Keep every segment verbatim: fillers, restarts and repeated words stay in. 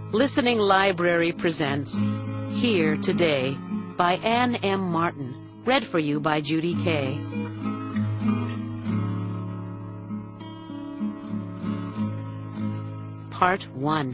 Listening Library presents Here Today by Anne M. Martin, read for you by Judy Kay. Part one.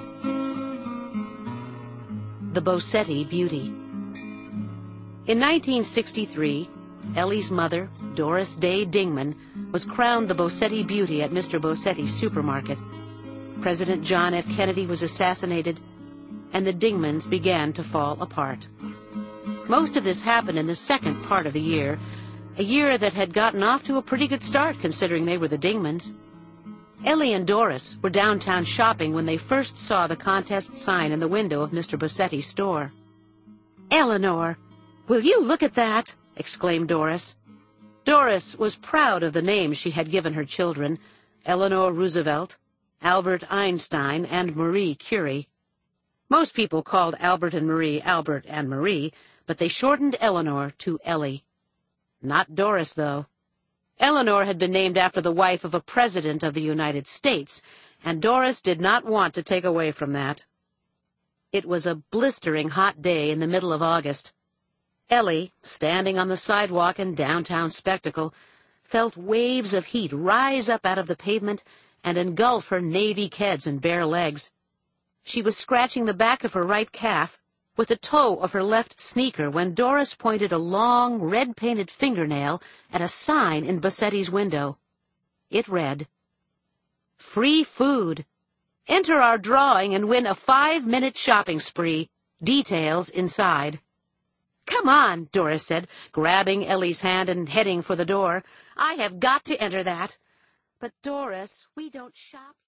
The Bossetti Beauty. In nineteen sixty-three, Ellie's mother, Doris Day Dingman, was crowned the Bossetti Beauty at Mister Bossetti's supermarket. President John F. Kennedy was assassinated, and the Dingmans began to fall apart. Most of this happened in the second part of the year, a year that had gotten off to a pretty good start considering they were the Dingmans. Ellie and Doris were downtown shopping when they first saw the contest sign in the window of Mister Bossetti's store. "Eleanor, will you look at that?" exclaimed Doris. Doris was proud of the names she had given her children, Eleanor Roosevelt, Albert Einstein, and Marie Curie. Most people called Albert and Marie Albert and Marie, but they shortened Eleanor to Ellie. Not Doris, though. Eleanor had been named after the wife of a president of the United States, and Doris did not want to take away from that. It was a blistering hot day in the middle of August. Ellie, standing on the sidewalk in downtown Spectacle, felt waves of heat rise up out of the pavement and engulf her navy keds and bare legs. She was scratching the back of her right calf with the toe of her left sneaker when Doris pointed a long, red-painted fingernail at a sign in Bossetti's window. It read, "Free food. Enter our drawing and win a five-minute shopping spree. Details inside." "Come on," Doris said, grabbing Ellie's hand and heading for the door. "I have got to enter that." "But, Doris, we don't shop."